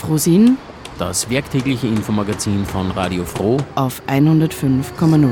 Frosin, Das werktägliche Infomagazin von Radio Froh auf 105,0.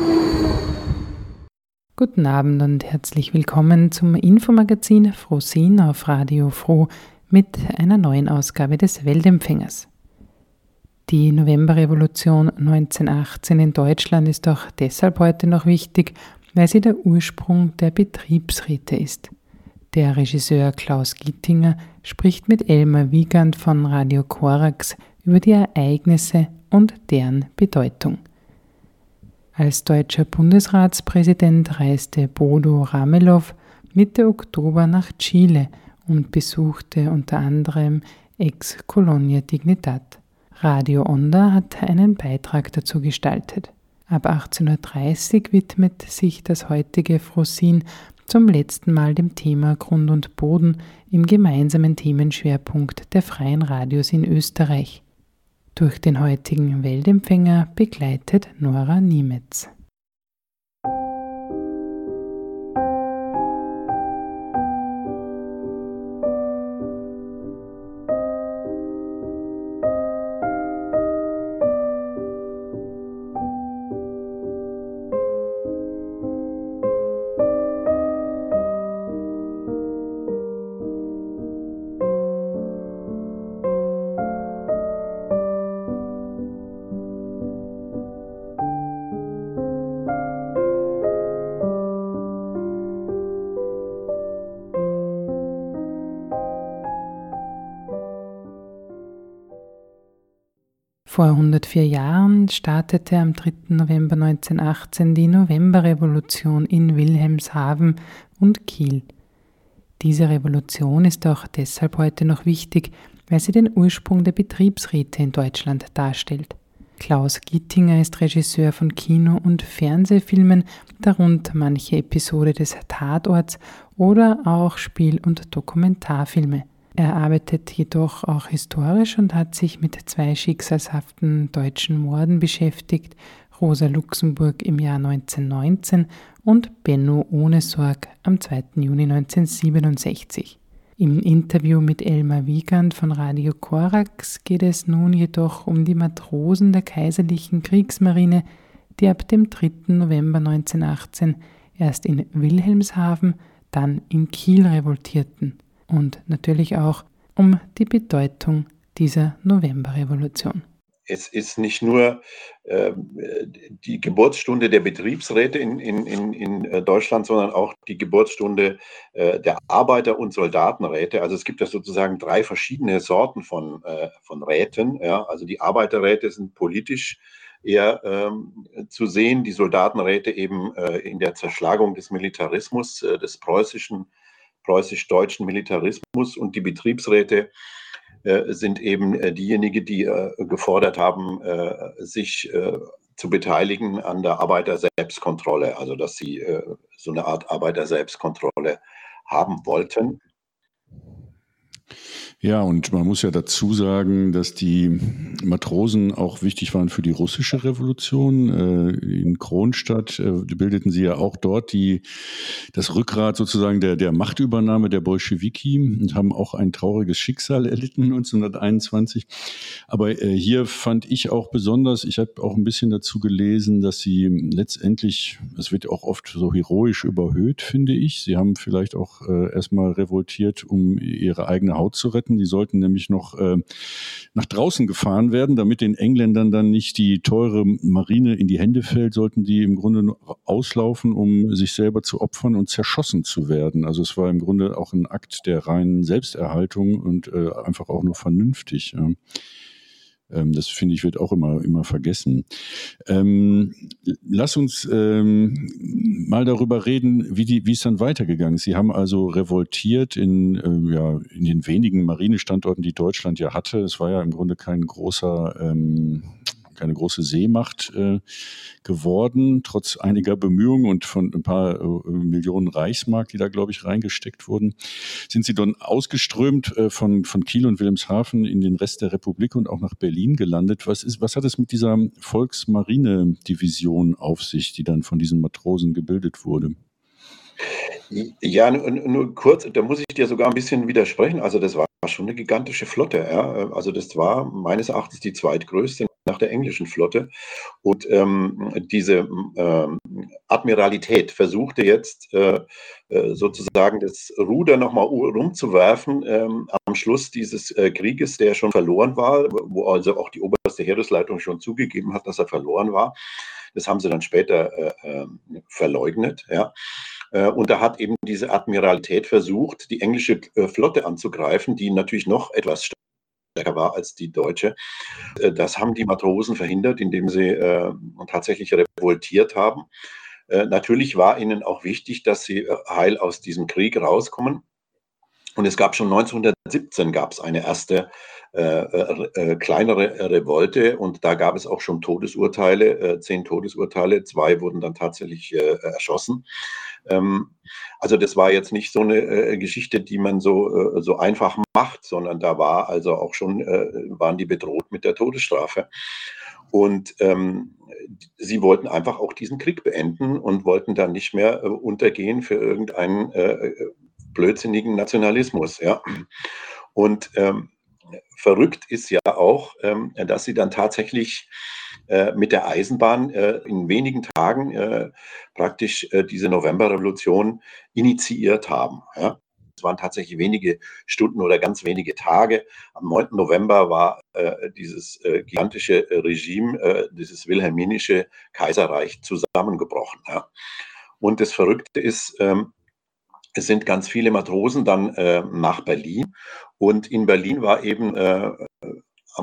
Guten Abend und herzlich willkommen zum Infomagazin Frosin auf Radio Froh mit einer neuen Ausgabe des Weltempfängers. Die Novemberrevolution 1918 in Deutschland ist auch deshalb heute noch wichtig, weil sie der Ursprung der Betriebsräte ist. Der Regisseur Klaus Gittinger spricht mit Elmar Wiegand von Radio Korax über die Ereignisse und deren Bedeutung. Als deutscher Bundesratspräsident reiste Bodo Ramelow Mitte Oktober nach Chile und besuchte unter anderem Ex-Colonia Dignidad. Radio Onda hat einen Beitrag dazu gestaltet. Ab 18.30 Uhr widmet sich das heutige Frosin zum letzten Mal dem Thema Grund und Boden im gemeinsamen Themenschwerpunkt der freien Radios in Österreich. Durch den heutigen Weltempfänger begleitet Nora Niemetz. Vor 104 Jahren startete am 3. November 1918 die Novemberrevolution in Wilhelmshaven und Kiel. Diese Revolution ist auch deshalb heute noch wichtig, weil sie den Ursprung der Betriebsräte in Deutschland darstellt. Klaus Gittinger ist Regisseur von Kino- und Fernsehfilmen, darunter manche Episode des Tatorts oder auch Spiel- und Dokumentarfilme. Er arbeitet jedoch auch historisch und hat sich mit 2 schicksalshaften deutschen Morden beschäftigt, Rosa Luxemburg im Jahr 1919 und Benno Ohnesorg am 2. Juni 1967. Im Interview mit Elmar Wiegand von Radio Korax geht es nun jedoch um die Matrosen der Kaiserlichen Kriegsmarine, die ab dem 3. November 1918 erst in Wilhelmshaven, dann in Kiel revoltierten. Und natürlich auch um die Bedeutung dieser Novemberrevolution. Es ist nicht nur die Geburtsstunde der Betriebsräte in Deutschland, sondern auch die Geburtsstunde der Arbeiter- und Soldatenräte. Also es gibt ja sozusagen 3 verschiedene Sorten von Räten. Ja. Also die Arbeiterräte sind politisch eher zu sehen, die Soldatenräte eben in der Zerschlagung des Militarismus, des preußisch-deutschen Militarismus, und die Betriebsräte sind eben diejenigen, die gefordert haben, sich zu beteiligen an der Arbeiter-Selbstkontrolle, also dass sie so eine Art Arbeiter-Selbstkontrolle haben wollten. Ja, und man muss ja dazu sagen, dass die Matrosen auch wichtig waren für die russische Revolution. In Kronstadt bildeten sie ja auch dort das Rückgrat sozusagen der Machtübernahme der Bolschewiki und haben auch ein trauriges Schicksal erlitten 1921. Aber hier fand ich auch besonders, ich habe auch ein bisschen dazu gelesen, dass sie letztendlich, es wird auch oft so heroisch überhöht, finde ich. Sie haben vielleicht auch erstmal revoltiert, um ihre eigene Haut zu retten. Die sollten nämlich noch nach draußen gefahren werden, damit den Engländern dann nicht die teure Marine in die Hände fällt, sollten die im Grunde nur auslaufen, um sich selber zu opfern und zerschossen zu werden. Also es war im Grunde auch ein Akt der reinen Selbsterhaltung und einfach auch nur vernünftig. Ja. Das, finde ich, wird auch immer vergessen. Lass uns mal darüber reden, wie es dann weitergegangen ist. Sie haben also revoltiert in den wenigen Marinestandorten, die Deutschland ja hatte. Es war ja im Grunde keine große Seemacht geworden, trotz einiger Bemühungen und von ein paar Millionen Reichsmark, die da, glaube ich, reingesteckt wurden. Sind Sie dann ausgeströmt von Kiel und Wilhelmshaven in den Rest der Republik und auch nach Berlin gelandet? Was hat es mit dieser Volksmarine-Division auf sich, die dann von diesen Matrosen gebildet wurde? Ja, nur kurz, da muss ich dir sogar ein bisschen widersprechen. Also das war schon eine gigantische Flotte. Ja. Also das war meines Erachtens die zweitgrößte nach der englischen Flotte. Und diese Admiralität versuchte jetzt sozusagen das Ruder nochmal rumzuwerfen am Schluss dieses Krieges, der schon verloren war, wo also auch die oberste Heeresleitung schon zugegeben hat, dass er verloren war. Das haben sie dann später verleugnet. Ja. Und da hat eben diese Admiralität versucht, die englische Flotte anzugreifen, die natürlich noch etwas stärker war als die deutsche. Das haben die Matrosen verhindert, indem sie tatsächlich revoltiert haben. Natürlich war ihnen auch wichtig, dass sie heil aus diesem Krieg rauskommen. Und es gab schon 1917 gab es eine erste kleinere Revolte und da gab es auch schon Todesurteile, 10 Todesurteile, 2 wurden dann tatsächlich erschossen. Also das war jetzt nicht so eine Geschichte, die man so einfach macht, sondern da war also auch schon, waren die bedroht mit der Todesstrafe. Und sie wollten einfach auch diesen Krieg beenden und wollten dann nicht mehr untergehen für irgendeinen blödsinnigen Nationalismus. Ja. Und verrückt ist ja auch, dass sie dann tatsächlich mit der Eisenbahn in wenigen Tagen praktisch diese Novemberrevolution initiiert haben. Ja. Es waren tatsächlich wenige Stunden oder ganz wenige Tage. Am 9. November war dieses gigantische Regime, dieses wilhelminische Kaiserreich zusammengebrochen. Ja. Und das Verrückte ist, es sind ganz viele Matrosen dann nach Berlin. Und in Berlin war eben erst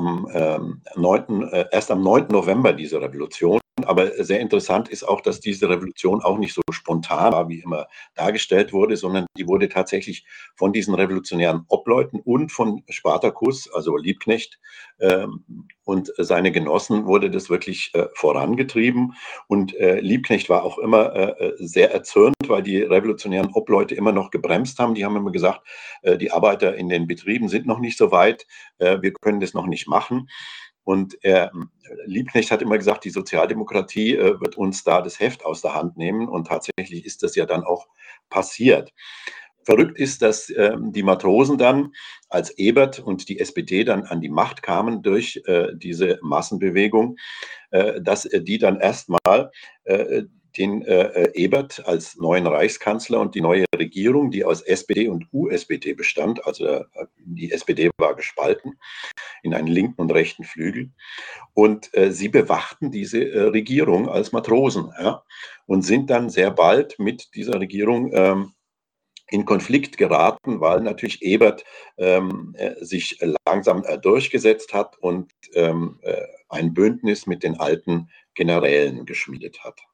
am 9. November diese Revolution. Aber sehr interessant ist auch, dass diese Revolution auch nicht so spontan war, wie immer dargestellt wurde, sondern die wurde tatsächlich von diesen revolutionären Obleuten und von Spartakus, also Liebknecht und seine Genossen, wurde das wirklich vorangetrieben. Und Liebknecht war auch immer sehr erzürnt, weil die revolutionären Obleute immer noch gebremst haben. Die haben immer gesagt, die Arbeiter in den Betrieben sind noch nicht so weit, wir können das noch nicht machen. Und Liebknecht hat immer gesagt, die Sozialdemokratie wird uns da das Heft aus der Hand nehmen. Und tatsächlich ist das ja dann auch passiert. Verrückt ist, dass die Matrosen dann, als Ebert und die SPD dann an die Macht kamen durch diese Massenbewegung, dass die dann erstmal den Ebert als neuen Reichskanzler und die neue Regierung, die aus SPD und USPD bestand, also die SPD war gespalten in einen linken und rechten Flügel. Und sie bewachten diese Regierung als Matrosen, ja, und sind dann sehr bald mit dieser Regierung in Konflikt geraten, weil natürlich Ebert sich langsam durchgesetzt hat und ein Bündnis mit den alten Generälen geschmiedet hat.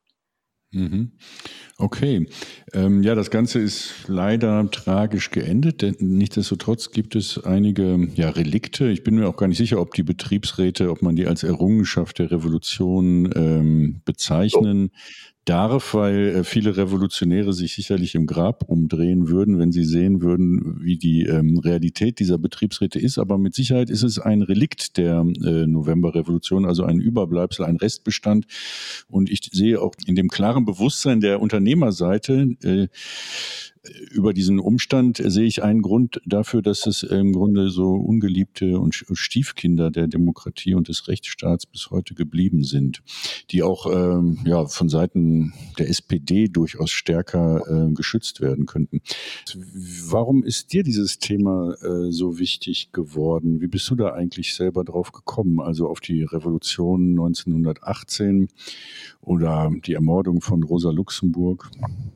Okay. Ja, das Ganze ist leider tragisch geendet, denn nichtsdestotrotz gibt es einige Relikte. Ich bin mir auch gar nicht sicher, ob die Betriebsräte, ob man die als Errungenschaft der Revolution bezeichnen darf, weil viele Revolutionäre sich sicherlich im Grab umdrehen würden, wenn sie sehen würden, wie die Realität dieser Betriebsräte ist. Aber mit Sicherheit ist es ein Relikt der Novemberrevolution, also ein Überbleibsel, ein Restbestand. Und ich sehe auch in dem klaren Bewusstsein der Unternehmerseite über diesen Umstand sehe ich einen Grund dafür, dass es im Grunde so ungeliebte und Stiefkinder der Demokratie und des Rechtsstaats bis heute geblieben sind, die auch von Seiten der SPD durchaus stärker geschützt werden könnten. Warum ist dir dieses Thema so wichtig geworden? Wie bist du da eigentlich selber drauf gekommen? Also auf die Revolution 1918 oder die Ermordung von Rosa Luxemburg?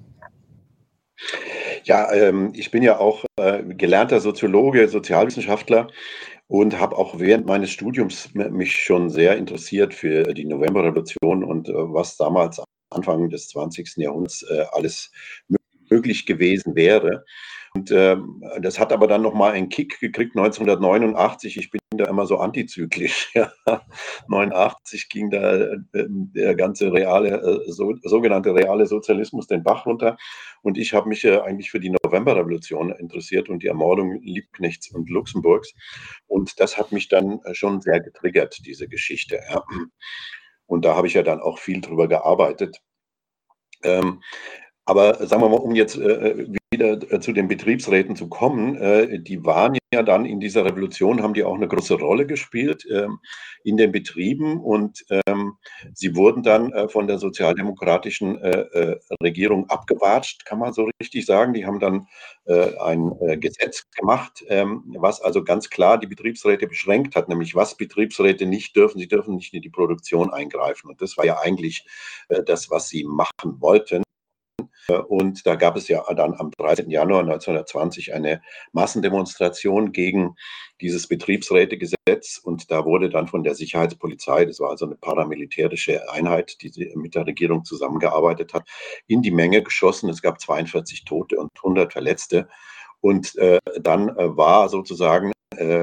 Ja, ich bin ja auch gelernter Soziologe, Sozialwissenschaftler und habe auch während meines Studiums mich schon sehr interessiert für die Novemberrevolution und was damals Anfang des 20. Jahrhunderts alles möglich gewesen wäre. Und das hat aber dann nochmal einen Kick gekriegt 1989. Ich bin da immer so antizyklisch. Ja. 89 ging da der ganze sogenannte reale Sozialismus den Bach runter. Und ich habe mich eigentlich für die Novemberrevolution interessiert und die Ermordung Liebknechts und Luxemburgs. Und das hat mich dann schon sehr getriggert, diese Geschichte. Ja. Und da habe ich ja dann auch viel drüber gearbeitet. Aber sagen wir mal, um jetzt wieder zu den Betriebsräten zu kommen, die waren ja dann in dieser Revolution, haben die auch eine große Rolle gespielt in den Betrieben und sie wurden dann von der sozialdemokratischen Regierung abgewatscht, kann man so richtig sagen. Die haben dann ein Gesetz gemacht, was also ganz klar die Betriebsräte beschränkt hat, nämlich was Betriebsräte nicht dürfen. Sie dürfen nicht in die Produktion eingreifen. Und das war ja eigentlich das, was sie machen wollten. Und da gab es ja dann am 13. Januar 1920 eine Massendemonstration gegen dieses Betriebsrätegesetz. Und da wurde dann von der Sicherheitspolizei, das war also eine paramilitärische Einheit, die mit der Regierung zusammengearbeitet hat, in die Menge geschossen. Es gab 42 Tote und 100 Verletzte. Und dann war sozusagen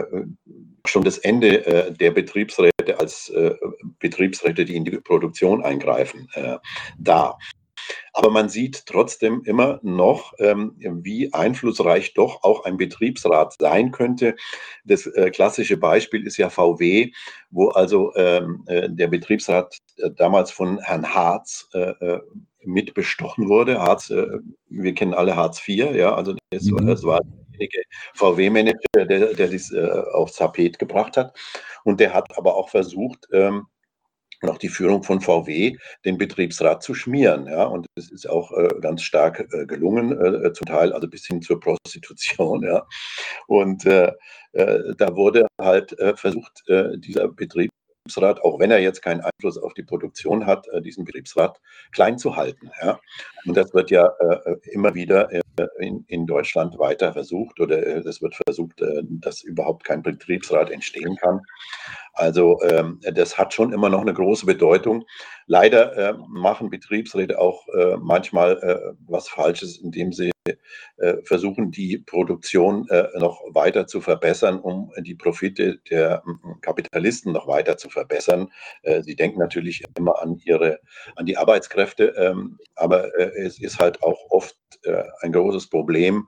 schon das Ende der Betriebsräte als Betriebsräte, die in die Produktion eingreifen, da. Aber man sieht trotzdem immer noch, wie einflussreich doch auch ein Betriebsrat sein könnte. Das klassische Beispiel ist ja VW, wo also der Betriebsrat damals von Herrn Hartz mitbestochen wurde. Hartz, wir kennen alle Hartz IV, ja, also das war derjenige VW-Manager, der das aufs Tapet gebracht hat. Und der hat aber auch versucht, und auch die Führung von VW, den Betriebsrat zu schmieren. Ja? Und das ist auch ganz stark gelungen, zum Teil also bis hin zur Prostitution. Ja? Und da wurde halt versucht, dieser Betriebsrat, auch wenn er jetzt keinen Einfluss auf die Produktion hat, diesen Betriebsrat klein zu halten. Ja? Und das wird ja immer wieder in Deutschland weiter versucht, oder es wird versucht, dass überhaupt kein Betriebsrat entstehen kann. Also das hat schon immer noch eine große Bedeutung. Leider machen Betriebsräte auch manchmal was Falsches, indem sie versuchen, die Produktion noch weiter zu verbessern, um die Profite der Kapitalisten noch weiter zu verbessern. Sie denken natürlich immer an die Arbeitskräfte, aber es ist halt auch oft ein großes Problem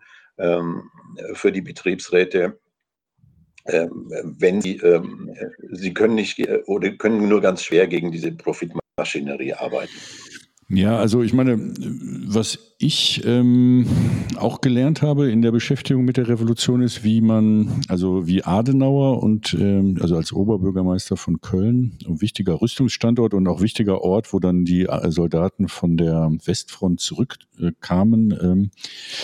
für die Betriebsräte, wenn sie können nicht oder können nur ganz schwer gegen diese Profitmaschinerie arbeiten. Ja, also ich meine, was ich auch gelernt habe in der Beschäftigung mit der Revolution ist, wie Adenauer und also als Oberbürgermeister von Köln, ein wichtiger Rüstungsstandort und auch wichtiger Ort, wo dann die Soldaten von der Westfront zurückkamen,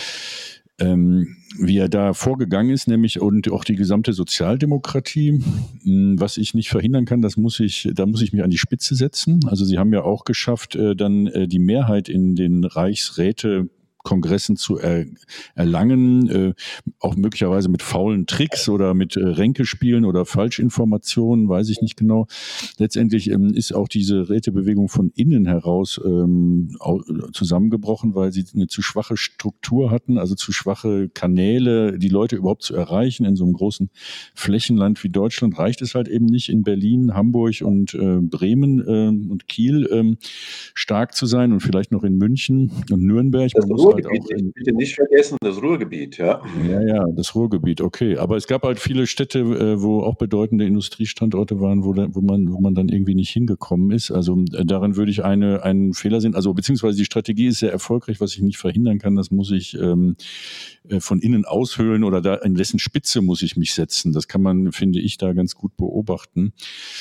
wie er da vorgegangen ist, nämlich und auch die gesamte Sozialdemokratie. Was ich nicht verhindern kann, da muss ich mich an die Spitze setzen. Also sie haben ja auch geschafft, dann die Mehrheit in den Reichsrätekongressen zu erlangen, auch möglicherweise mit faulen Tricks oder mit Ränkespielen oder Falschinformationen, weiß ich nicht genau. Letztendlich ist auch diese Rätebewegung von innen heraus zusammengebrochen, weil sie eine zu schwache Struktur hatten, also zu schwache Kanäle, die Leute überhaupt zu erreichen. In so einem großen Flächenland wie Deutschland reicht es halt eben nicht, in Berlin, Hamburg und Bremen und Kiel stark zu sein und vielleicht noch in München und Nürnberg. Das Ruhrgebiet, bitte nicht vergessen, das Ruhrgebiet, ja. Ja, das Ruhrgebiet, okay. Aber es gab halt viele Städte, wo auch bedeutende Industriestandorte waren, wo man dann irgendwie nicht hingekommen ist. Also darin würde ich einen Fehler sehen. Also beziehungsweise die Strategie ist sehr erfolgreich, was ich nicht verhindern kann. Das muss ich von innen aushöhlen oder da an dessen Spitze muss ich mich setzen. Das kann man, finde ich, da ganz gut beobachten.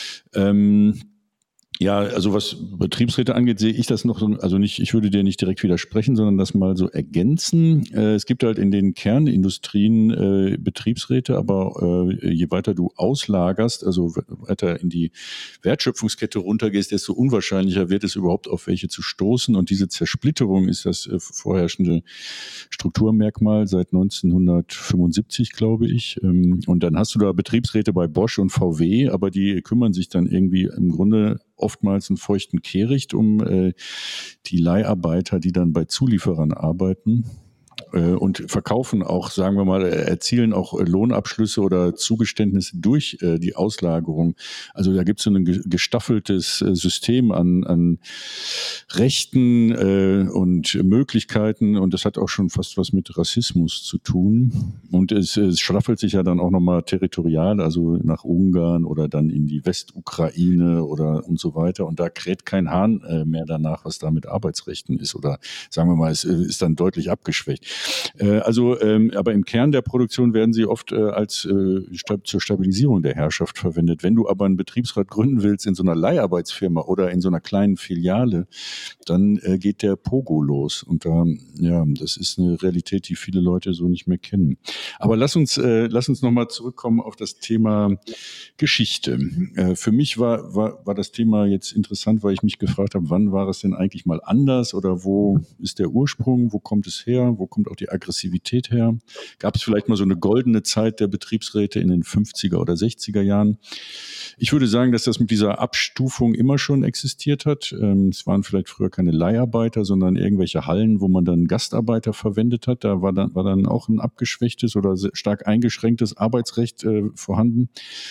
Ja, also was Betriebsräte angeht, sehe ich das noch so, also nicht, ich würde dir nicht direkt widersprechen, sondern das mal so ergänzen. Es gibt halt in den Kernindustrien Betriebsräte, aber je weiter du auslagerst, also weiter in die Wertschöpfungskette runtergehst, desto unwahrscheinlicher wird es überhaupt auf welche zu stoßen. Und diese Zersplitterung ist das vorherrschende Strukturmerkmal seit 1975, glaube ich. Und dann hast du da Betriebsräte bei Bosch und VW, aber die kümmern sich dann irgendwie im Grunde oftmals einen feuchten Kehricht um die Leiharbeiter, die dann bei Zulieferern arbeiten und verkaufen auch, sagen wir mal, erzielen auch Lohnabschlüsse oder Zugeständnisse durch die Auslagerung. Also da gibt es so ein gestaffeltes System an Rechten und Möglichkeiten und das hat auch schon fast was mit Rassismus zu tun. Und es staffelt sich ja dann auch nochmal territorial, also nach Ungarn oder dann in die Westukraine oder und so weiter. Und da kräht kein Hahn mehr danach, was da mit Arbeitsrechten ist. Oder sagen wir mal, es ist dann deutlich abgeschwächt. Aber im Kern der Produktion werden sie oft zur Stabilisierung der Herrschaft verwendet. Wenn du aber einen Betriebsrat gründen willst in so einer Leiharbeitsfirma oder in so einer kleinen Filiale, dann geht der Pogo los. Und das ist eine Realität, die viele Leute so nicht mehr kennen. Aber lass uns nochmal zurückkommen auf das Thema Geschichte. Für mich war das Thema jetzt interessant, weil ich mich gefragt habe, wann war es denn eigentlich mal anders oder wo ist der Ursprung, wo kommt es her, wo kommt auch die Aggressivität her? Gab es vielleicht mal so eine goldene Zeit der Betriebsräte in den 50er oder 60er Jahren? Ich würde sagen, dass das mit dieser Abstufung immer schon existiert hat. Es waren vielleicht früher keine Leiharbeiter, sondern irgendwelche Hallen, wo man dann Gastarbeiter verwendet hat. Da war dann auch ein abgeschwächtes oder stark eingeschränktes Arbeitsrecht vorhanden.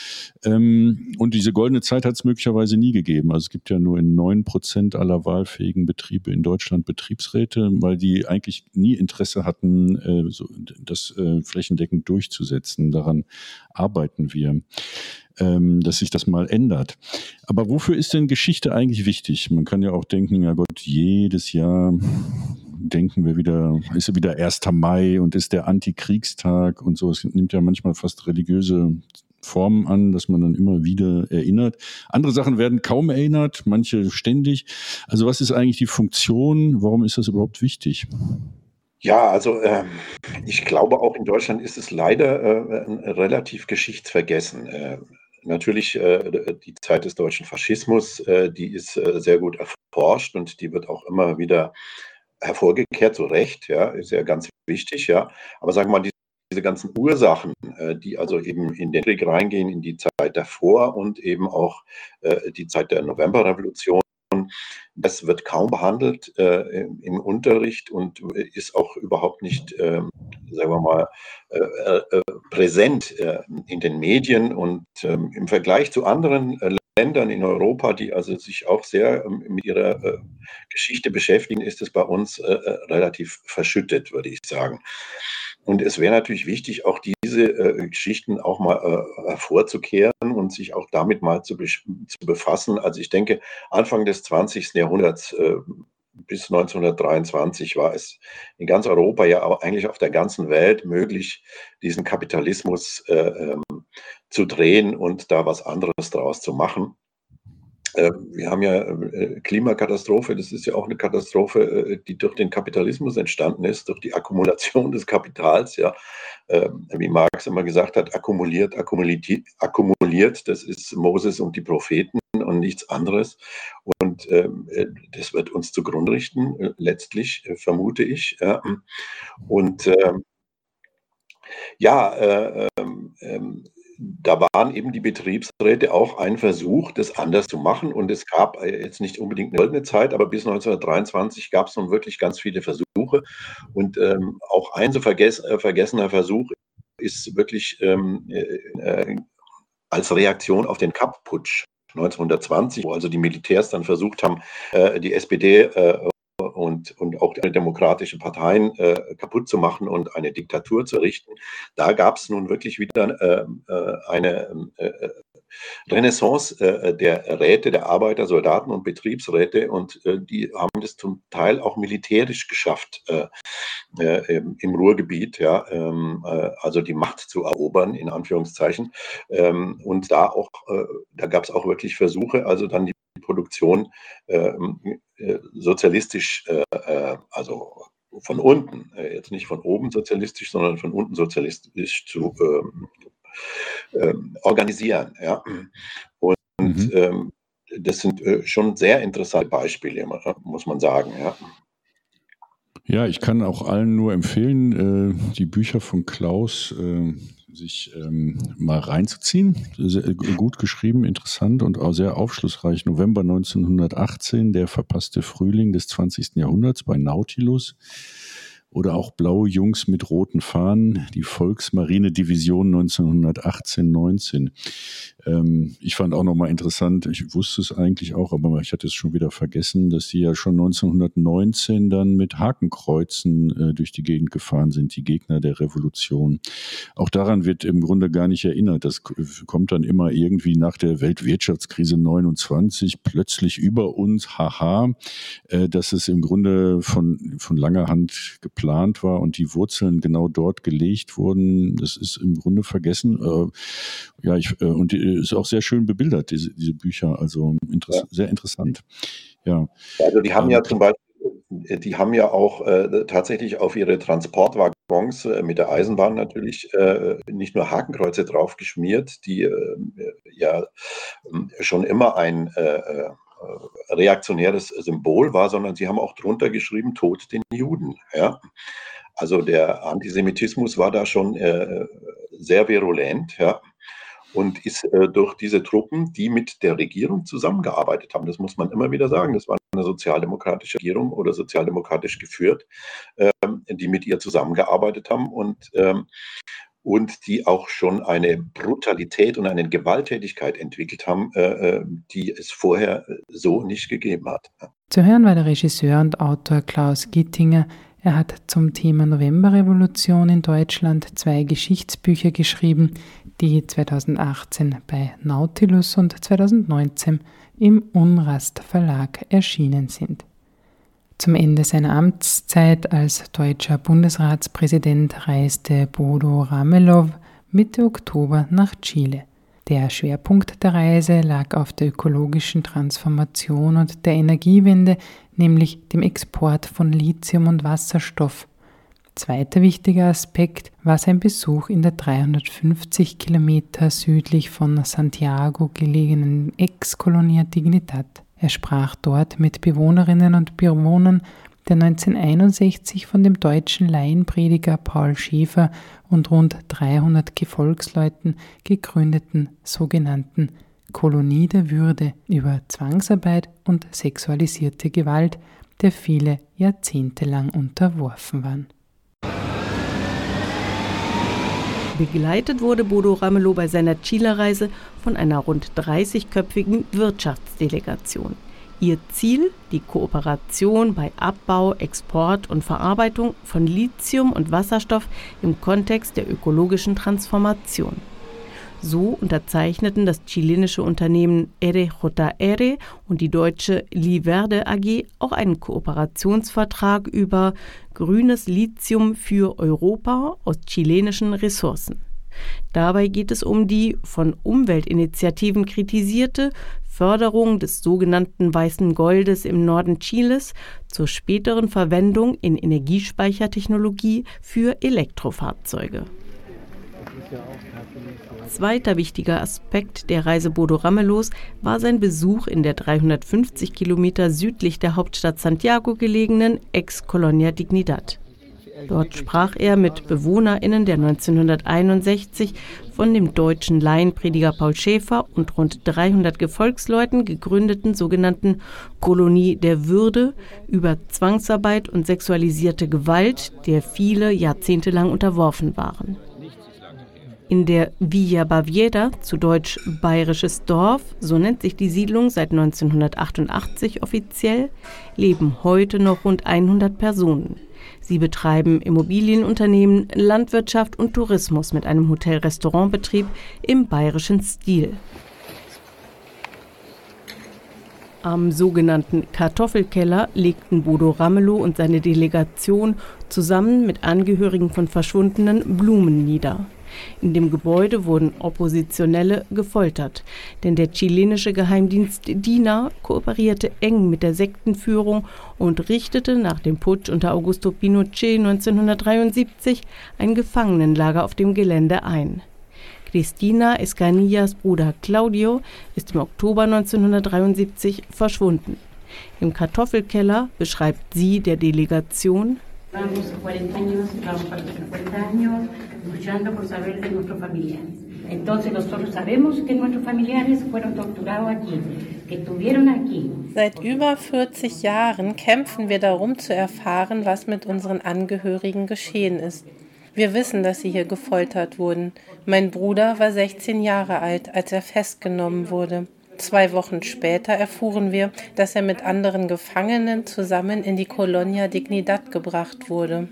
Und diese goldene Zeit hat es möglicherweise nie gegeben. Also es gibt ja nur in 9% aller wahlfähigen Betriebe in Deutschland Betriebsräte, weil die eigentlich nie Interesse hatten, das flächendeckend durchzusetzen. Daran arbeiten wir, dass sich das mal ändert. Aber wofür ist denn Geschichte eigentlich wichtig? Man kann ja auch denken, ja Gott, jedes Jahr denken wir wieder, ist ja wieder 1. Mai und ist der Antikriegstag und so. Es nimmt ja manchmal fast religiöse Formen an, dass man dann immer wieder erinnert. Andere Sachen werden kaum erinnert, manche ständig. Also was ist eigentlich die Funktion? Warum ist das überhaupt wichtig? Ja, also ich glaube, auch in Deutschland ist es leider relativ geschichtsvergessen. Natürlich, die Zeit des deutschen Faschismus, die ist sehr gut erforscht und die wird auch immer wieder hervorgekehrt, zu Recht, ja, ist ja ganz wichtig, ja. Aber sagen wir mal, diese ganzen Ursachen, die also eben in den Krieg reingehen, in die Zeit davor und eben auch die Zeit der Novemberrevolution, das wird kaum behandelt im Unterricht und ist auch überhaupt nicht, sagen wir mal, präsent in den Medien. Und im Vergleich zu anderen Ländern in Europa, die also sich auch sehr mit ihrer Geschichte beschäftigen, ist es bei uns relativ verschüttet, würde ich sagen. Und es wäre natürlich wichtig, auch diese Geschichten auch mal hervorzukehren und sich auch damit mal zu befassen. Also ich denke, Anfang des 20. Jahrhunderts bis 1923 war es in ganz Europa, ja auch eigentlich auf der ganzen Welt möglich, diesen Kapitalismus zu drehen und da was anderes draus zu machen. Wir haben ja Klimakatastrophe, das ist ja auch eine Katastrophe, die durch den Kapitalismus entstanden ist, durch die Akkumulation des Kapitals, ja. Wie Marx immer gesagt hat, akkumuliert, das ist Moses und die Propheten und nichts anderes. Und das wird uns zugrunde richten, letztlich, vermute ich. Ja. Und da waren eben die Betriebsräte auch ein Versuch, das anders zu machen. Und es gab jetzt nicht unbedingt eine goldene Zeit, aber bis 1923 gab es nun wirklich ganz viele Versuche. Und auch ein so vergessener Versuch ist wirklich als Reaktion auf den Kapp-Putsch 1920, wo also die Militärs dann versucht haben, die SPD und auch die demokratischen Parteien kaputt zu machen und eine Diktatur zu errichten. Da gab es nun wirklich wieder eine Renaissance der Räte, der Arbeiter, Soldaten und Betriebsräte, und die haben das zum Teil auch militärisch geschafft im Ruhrgebiet, ja, also die Macht zu erobern, in Anführungszeichen. Und da gab es auch wirklich Versuche, also dann die Produktion sozialistisch, also von unten, jetzt nicht von oben sozialistisch, sondern von unten sozialistisch zu organisieren. Ja. Und das sind schon sehr interessante Beispiele, muss man sagen. Ja. Ja, ich kann auch allen nur empfehlen, die Bücher von Klaus sich mal reinzuziehen. Sehr gut geschrieben, interessant und auch sehr aufschlussreich. November 1918, der verpasste Frühling des 20. Jahrhunderts bei Nautilus. Oder auch Blaue Jungs mit roten Fahnen, die Volksmarine-Division 1918-19. Ich fand auch nochmal interessant, ich wusste es eigentlich auch, aber ich hatte es schon wieder vergessen, dass sie ja schon 1919 dann mit Hakenkreuzen durch die Gegend gefahren sind, die Gegner der Revolution. Auch daran wird im Grunde gar nicht erinnert. Das kommt dann immer irgendwie nach der Weltwirtschaftskrise 29 plötzlich über uns, haha, dass es im Grunde von langer Hand geplant war und die Wurzeln genau dort gelegt wurden. Das ist im Grunde vergessen. Und ist auch sehr schön bebildert, diese Bücher, also sehr interessant. Ja. Also die haben ja zum Beispiel, die haben ja auch tatsächlich auf ihre Transportwaggons mit der Eisenbahn natürlich nicht nur Hakenkreuze drauf geschmiert, die schon immer ein reaktionäres Symbol war, sondern sie haben auch drunter geschrieben, Tod den Juden. Ja? Also der Antisemitismus war da schon sehr virulent, ja, und ist durch diese Truppen, die mit der Regierung zusammengearbeitet haben, das muss man immer wieder sagen, das war eine sozialdemokratische Regierung oder sozialdemokratisch geführt, die mit ihr zusammengearbeitet haben und die auch schon eine Brutalität und eine Gewalttätigkeit entwickelt haben, die es vorher so nicht gegeben hat. Zu hören war der Regisseur und Autor Klaus Gittinger. Er hat zum Thema Novemberrevolution in Deutschland 2 Geschichtsbücher geschrieben, die 2018 bei Nautilus und 2019 im Unrast Verlag erschienen sind. Zum Ende seiner Amtszeit als deutscher Bundesratspräsident reiste Bodo Ramelow Mitte Oktober nach Chile. Der Schwerpunkt der Reise lag auf der ökologischen Transformation und der Energiewende, nämlich dem Export von Lithium und Wasserstoff. Zweiter wichtiger Aspekt war sein Besuch in der 350 Kilometer südlich von Santiago gelegenen Ex-Colonia Dignidad. Er sprach dort mit Bewohnerinnen und Bewohnern der 1961 von dem deutschen Laienprediger Paul Schäfer und rund 300 Gefolgsleuten gegründeten sogenannten Kolonie der Würde über Zwangsarbeit und sexualisierte Gewalt, der viele jahrzehntelang unterworfen waren. Begleitet wurde Bodo Ramelow bei seiner Chile-Reise von einer rund 30-köpfigen Wirtschaftsdelegation. Ihr Ziel: die Kooperation bei Abbau, Export und Verarbeitung von Lithium und Wasserstoff im Kontext der ökologischen Transformation. So unterzeichneten das chilenische Unternehmen RJR und die deutsche Liverde AG auch einen Kooperationsvertrag über grünes Lithium für Europa aus chilenischen Ressourcen. Dabei geht es um die von Umweltinitiativen kritisierte Förderung des sogenannten weißen Goldes im Norden Chiles zur späteren Verwendung in Energiespeichertechnologie für Elektrofahrzeuge. Zweiter wichtiger Aspekt der Reise Bodo Ramelows war sein Besuch in der 350 Kilometer südlich der Hauptstadt Santiago gelegenen Ex-Colonia Dignidad. Dort sprach er mit BewohnerInnen der 1961 von dem deutschen Laienprediger Paul Schäfer und rund 300 Gefolgsleuten gegründeten sogenannten Kolonie der Würde über Zwangsarbeit und sexualisierte Gewalt, der viele jahrzehntelang unterworfen waren. In der Villa Baviera, zu Deutsch Bayerisches Dorf, so nennt sich die Siedlung seit 1988 offiziell, leben heute noch rund 100 Personen. Sie betreiben Immobilienunternehmen, Landwirtschaft und Tourismus mit einem Hotel-Restaurant-Betrieb im bayerischen Stil. Am sogenannten Kartoffelkeller legten Bodo Ramelow und seine Delegation zusammen mit Angehörigen von Verschwundenen Blumen nieder. In dem Gebäude wurden Oppositionelle gefoltert, denn der chilenische Geheimdienst DINA kooperierte eng mit der Sektenführung und richtete nach dem Putsch unter Augusto Pinochet 1973 ein Gefangenenlager auf dem Gelände ein. Cristina Escanillas Bruder Claudio ist im Oktober 1973 verschwunden. Im Kartoffelkeller beschreibt sie der Delegation: Vamos 40 años, vamos para 50 años luchando por saber de nuestros familiares. Entonces nosotros sabemos que nuestros familiares fueron torturados aquí, que estuvieron aquí. Seit über 40 Jahren kämpfen wir darum zu erfahren, was mit unseren Angehörigen geschehen ist. Wir wissen, dass sie hier gefoltert wurden. Mein Bruder war 16 Jahre alt, als er festgenommen wurde. 2 Wochen später erfuhren wir, dass er mit anderen Gefangenen zusammen in die Colonia Dignidad gebracht wurde.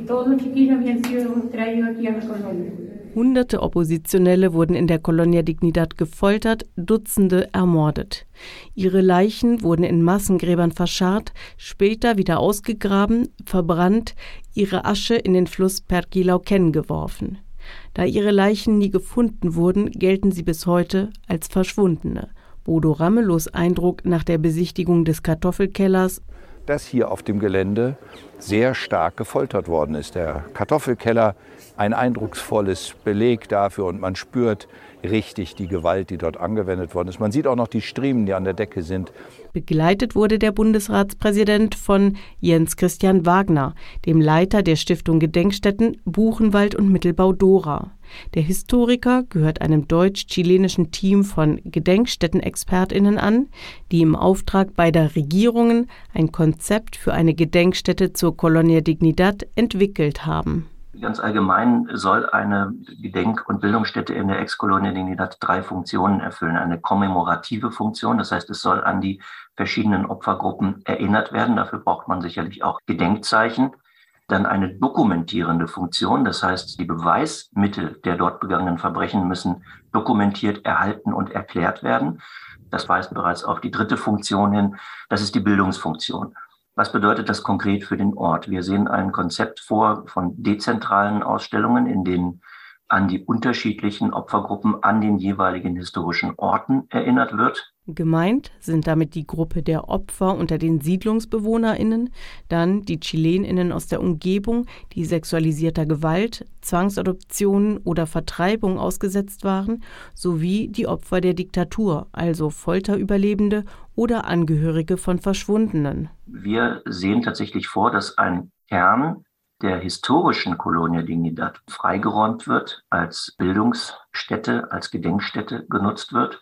Hunderte Oppositionelle wurden in der Colonia Dignidad gefoltert, Dutzende ermordet. Ihre Leichen wurden in Massengräbern verscharrt, später wieder ausgegraben, verbrannt, ihre Asche in den Fluss Perquilauquén geworfen. Da ihre Leichen nie gefunden wurden, gelten sie bis heute als Verschwundene. Bodo Ramelows Eindruck nach der Besichtigung des Kartoffelkellers: dass hier auf dem Gelände sehr stark gefoltert worden ist. Der Kartoffelkeller, ein eindrucksvolles Beleg dafür, und man spürt richtig die Gewalt, die dort angewendet worden ist. Man sieht auch noch die Striemen, die an der Decke sind. Begleitet wurde der Bundesratspräsident von Jens Christian Wagner, dem Leiter der Stiftung Gedenkstätten Buchenwald und Mittelbau Dora. Der Historiker gehört einem deutsch-chilenischen Team von GedenkstättenexpertInnen an, die im Auftrag beider Regierungen ein Konzept für eine Gedenkstätte zur Colonia Dignidad entwickelt haben. Ganz allgemein soll eine Gedenk- und Bildungsstätte in der Ex-Colonia Dignidad 3 Funktionen erfüllen. Eine kommemorative Funktion, das heißt, es soll an die verschiedenen Opfergruppen erinnert werden. Dafür braucht man sicherlich auch Gedenkzeichen. Dann eine dokumentierende Funktion, das heißt, die Beweismittel der dort begangenen Verbrechen müssen dokumentiert, erhalten und erklärt werden. Das weist bereits auf die 3. Funktion hin, das ist die Bildungsfunktion. Was bedeutet das konkret für den Ort? Wir sehen ein Konzept vor von dezentralen Ausstellungen, in denen an die unterschiedlichen Opfergruppen an den jeweiligen historischen Orten erinnert wird. Gemeint sind damit die Gruppe der Opfer unter den SiedlungsbewohnerInnen, dann die ChilenInnen aus der Umgebung, die sexualisierter Gewalt, Zwangsadoptionen oder Vertreibung ausgesetzt waren, sowie die Opfer der Diktatur, also Folterüberlebende oder Angehörige von Verschwundenen. Wir sehen tatsächlich vor, dass ein Kern der historischen Colonia Dignidad freigeräumt wird, als Bildungsstätte, als Gedenkstätte genutzt wird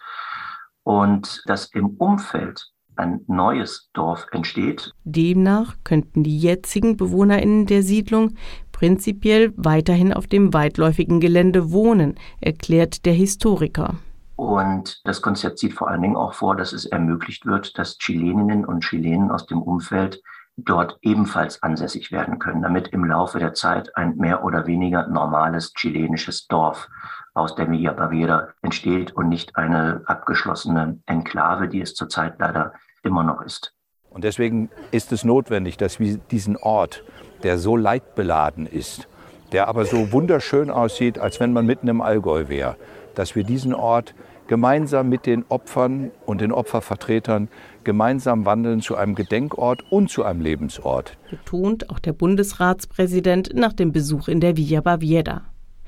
und dass im Umfeld ein neues Dorf entsteht. Demnach könnten die jetzigen BewohnerInnen der Siedlung prinzipiell weiterhin auf dem weitläufigen Gelände wohnen, erklärt der Historiker. Und das Konzept sieht vor allen Dingen auch vor, dass es ermöglicht wird, dass Chileninnen und Chilenen aus dem Umfeld dort ebenfalls ansässig werden können, damit im Laufe der Zeit ein mehr oder weniger normales chilenisches Dorf aus der Villa Baviera entsteht und nicht eine abgeschlossene Enklave, die es zurzeit leider immer noch ist. Und deswegen ist es notwendig, dass wir diesen Ort, der so leidbeladen ist, der aber so wunderschön aussieht, als wenn man mitten im Allgäu wäre, dass wir diesen Ort gemeinsam mit den Opfern und den Opfervertretern gemeinsam wandeln zu einem Gedenkort und zu einem Lebensort. Betont auch der Bundesratspräsident nach dem Besuch in der Villa Baviera.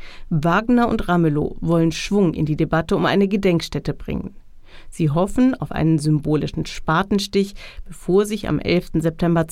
Wagner und Ramelow wollen Schwung in die Debatte um eine Gedenkstätte bringen. Sie hoffen auf einen symbolischen Spatenstich, bevor sich am 11. September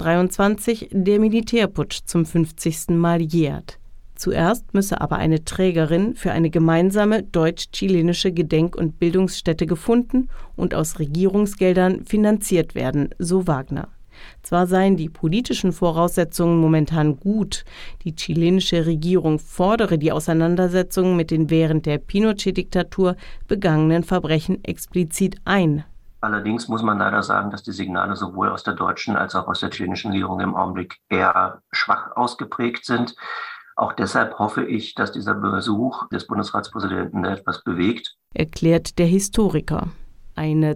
2023 der Militärputsch zum 50. Mal jährt. Zuerst müsse aber eine Trägerin für eine gemeinsame deutsch-chilenische Gedenk- und Bildungsstätte gefunden und aus Regierungsgeldern finanziert werden, so Wagner. Zwar seien die politischen Voraussetzungen momentan gut, die chilenische Regierung fordere die Auseinandersetzungen mit den während der Pinochet-Diktatur begangenen Verbrechen explizit ein. Allerdings muss man leider sagen, dass die Signale sowohl aus der deutschen als auch aus der chilenischen Regierung im Augenblick eher schwach ausgeprägt sind. Auch deshalb hoffe ich, dass dieser Besuch des Bundesratspräsidenten etwas bewegt, erklärt der Historiker. Eine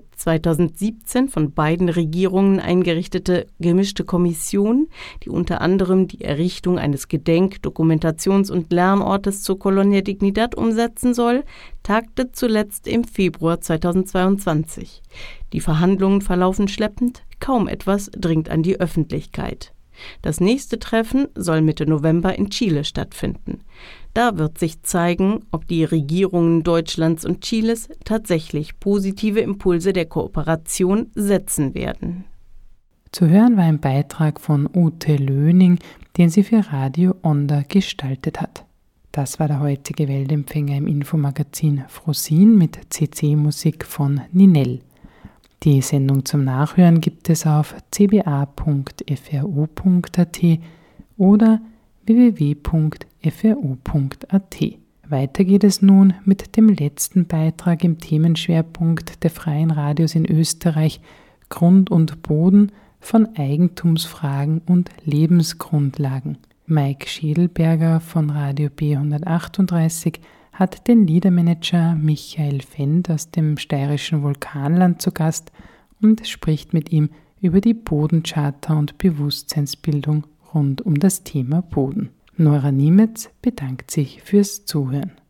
2017 von beiden Regierungen eingerichtete gemischte Kommission, die unter anderem die Errichtung eines Gedenk-, Dokumentations- und Lernortes zur Colonia Dignidad umsetzen soll, tagte zuletzt im Februar 2022. Die Verhandlungen verlaufen schleppend, kaum etwas dringt an die Öffentlichkeit. Das nächste Treffen soll Mitte November in Chile stattfinden. Da wird sich zeigen, ob die Regierungen Deutschlands und Chiles tatsächlich positive Impulse der Kooperation setzen werden. Zu hören war ein Beitrag von Ute Löning, den sie für Radio Onda gestaltet hat. Das war der heutige Weltempfänger im Infomagazin Frosin mit CC-Musik von Ninel. Die Sendung zum Nachhören gibt es auf cba.fro.at oder www.fro.at. Weiter geht es nun mit dem letzten Beitrag im Themenschwerpunkt der Freien Radios in Österreich Grund und Boden von Eigentumsfragen und Lebensgrundlagen. Mike Schädelberger von Radio B138 hat den Liedermanager Michael Fendt aus dem steirischen Vulkanland zu Gast und spricht mit ihm über die Bodencharta und Bewusstseinsbildung rund um das Thema Boden. Nora Niemetz bedankt sich fürs Zuhören.